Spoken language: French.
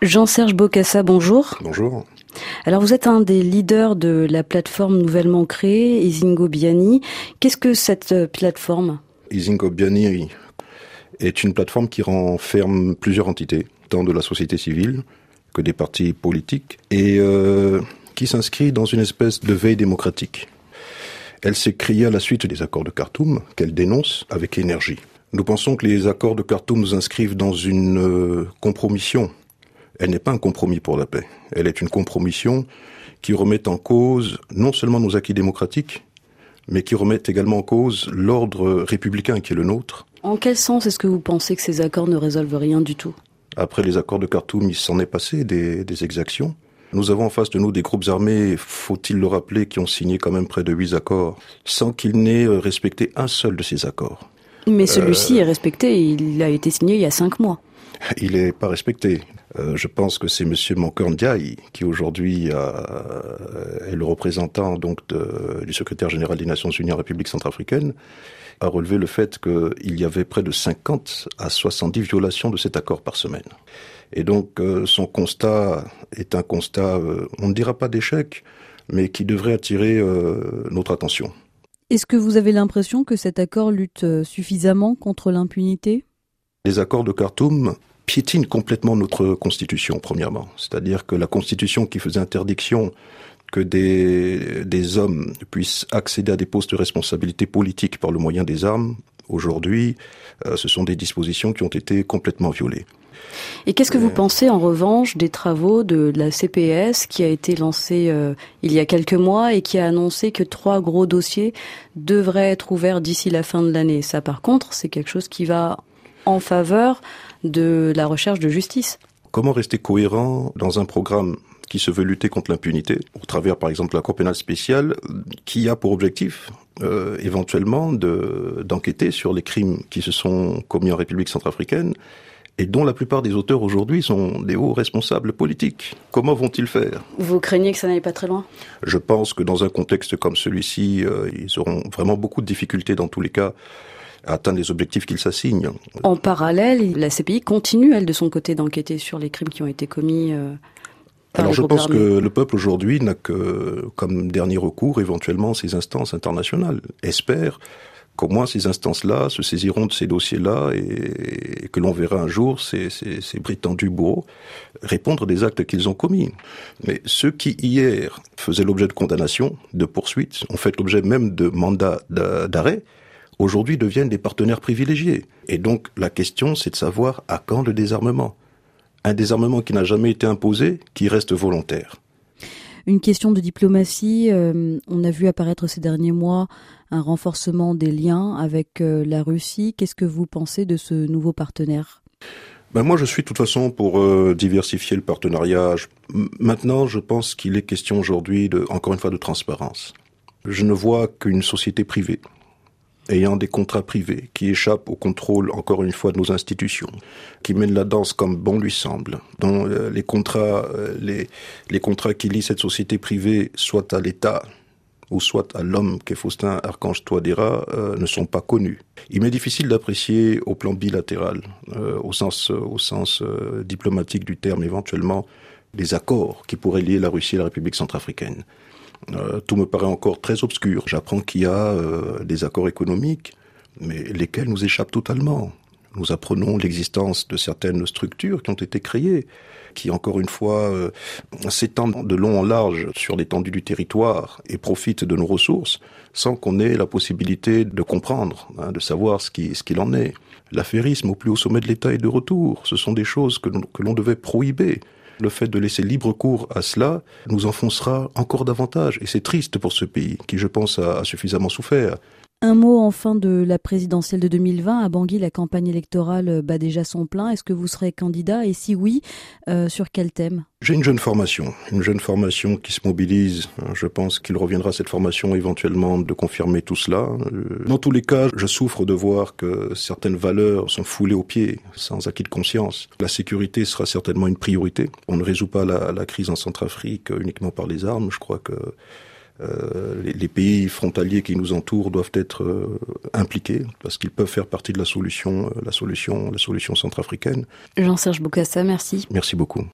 Jean-Serge Bokassa, bonjour. Bonjour. Alors vous êtes un des leaders de la plateforme nouvellement créée, Izingo Biani. Qu'est-ce que cette plateforme ? Izingo Biani est une plateforme qui renferme plusieurs entités, tant de la société civile que des partis politiques, et qui s'inscrit dans une espèce de veille démocratique. Elle s'est créée à la suite des accords de Khartoum, qu'elle dénonce avec énergie. Nous pensons que les accords de Khartoum nous inscrivent dans une compromission. Elle n'est pas un compromis pour la paix. Elle est une compromission qui remet en cause non seulement nos acquis démocratiques, mais qui remet également en cause l'ordre républicain qui est le nôtre. En quel sens est-ce que vous pensez que ces accords ne résolvent rien du tout ? Après les accords de Khartoum, il s'en est passé des exactions. Nous avons en face de nous des groupes armés, faut-il le rappeler, qui ont signé quand même près de 8 accords, sans qu'ils n'aient respecté un seul de ces accords. Mais celui-ci est respecté, il a été signé il y a 5 mois. Il n'est pas respecté. Je pense que c'est Monsieur Mankeur Ndiaye qui aujourd'hui est le représentant donc du secrétaire général des Nations Unies en République centrafricaine, a relevé le fait qu'il y avait près de 50 à 70 violations de cet accord par semaine. Et donc son constat est un constat, on ne dira pas d'échec, mais qui devrait attirer notre attention. Est-ce que vous avez l'impression que cet accord lutte suffisamment contre l'impunité ? Les accords de Khartoum piétinent complètement notre constitution, premièrement. C'est-à-dire que la constitution qui faisait interdiction que des hommes puissent accéder à des postes de responsabilité politique par le moyen des armes, aujourd'hui, ce sont des dispositions qui ont été complètement violées. Et qu'est-ce que vous pensez en revanche des travaux de la CPS qui a été lancée il y a quelques mois et qui a annoncé que 3 gros dossiers devraient être ouverts d'ici la fin de l'année ? Ça par contre, c'est quelque chose qui va en faveur de la recherche de justice. Comment rester cohérent dans un programme qui se veut lutter contre l'impunité, au travers par exemple de la Cour pénale spéciale, qui a pour objectif éventuellement d'enquêter sur les crimes qui se sont commis en République centrafricaine et dont la plupart des auteurs aujourd'hui sont des hauts responsables politiques. Comment vont-ils faire ? Vous craignez que ça n'aille pas très loin ? Je pense que dans un contexte comme celui-ci, ils auront vraiment beaucoup de difficultés dans tous les cas à atteindre les objectifs qu'ils s'assignent. En parallèle, la CPI continue, elle, de son côté, d'enquêter sur les crimes qui ont été commis par Alors les je groupes pense armés. que le peuple aujourd'hui n'a que, comme dernier recours, éventuellement ces instances internationales. Espère qu'au moins ces instances-là se saisiront de ces dossiers-là et que l'on verra un jour ces prétendus bourreaux répondre des actes qu'ils ont commis. Mais ceux qui hier faisaient l'objet de condamnations, de poursuites, ont fait l'objet même de mandats d'arrêt, aujourd'hui deviennent des partenaires privilégiés. Et donc la question c'est de savoir à quand le désarmement ? Un désarmement qui n'a jamais été imposé, qui reste volontaire. Une question de diplomatie, on a vu apparaître ces derniers mois un renforcement des liens avec la Russie. Qu'est-ce que vous pensez de ce nouveau partenaire ? Moi, je suis de toute façon pour diversifier le partenariat. Maintenant, je pense qu'il est question aujourd'hui, encore une fois, de transparence. Je ne vois qu'une société privée, ayant des contrats privés, qui échappent au contrôle, encore une fois, de nos institutions, qui mène la danse comme bon lui semble, dont les contrats qui lient cette société privée, soit à l'État, ou soit à l'homme qu'est Faustin Archange Touadéra, ne sont pas connus. Il m'est difficile d'apprécier au plan bilatéral, au sens diplomatique du terme, éventuellement, les accords qui pourraient lier la Russie et la République centrafricaine. Tout me paraît encore très obscur. J'apprends qu'il y a des accords économiques, mais lesquels nous échappent totalement. Nous apprenons l'existence de certaines structures qui ont été créées, qui encore une fois s'étendent de long en large sur l'étendue du territoire et profitent de nos ressources sans qu'on ait la possibilité de comprendre, de savoir ce qu'il en est. L'affairisme au plus haut sommet de l'État est de retour. Ce sont des choses que l'on devait prohiber. Le fait de laisser libre cours à cela nous enfoncera encore davantage. Et c'est triste pour ce pays, qui, je pense, a suffisamment souffert. Un mot enfin de la présidentielle de 2020. À Bangui, la campagne électorale bat déjà son plein. Est-ce que vous serez candidat ? Et si oui, sur quel thème ? J'ai une jeune formation qui se mobilise. Je pense qu'il reviendra à cette formation éventuellement de confirmer tout cela. Dans tous les cas, je souffre de voir que certaines valeurs sont foulées aux pieds, sans acquis de conscience. La sécurité sera certainement une priorité. On ne résout pas la crise en Centrafrique uniquement par les armes. Je crois que les pays frontaliers qui nous entourent doivent être impliqués parce qu'ils peuvent faire partie de la solution centrafricaine. Jean-Serge Bokassa, merci. Merci beaucoup.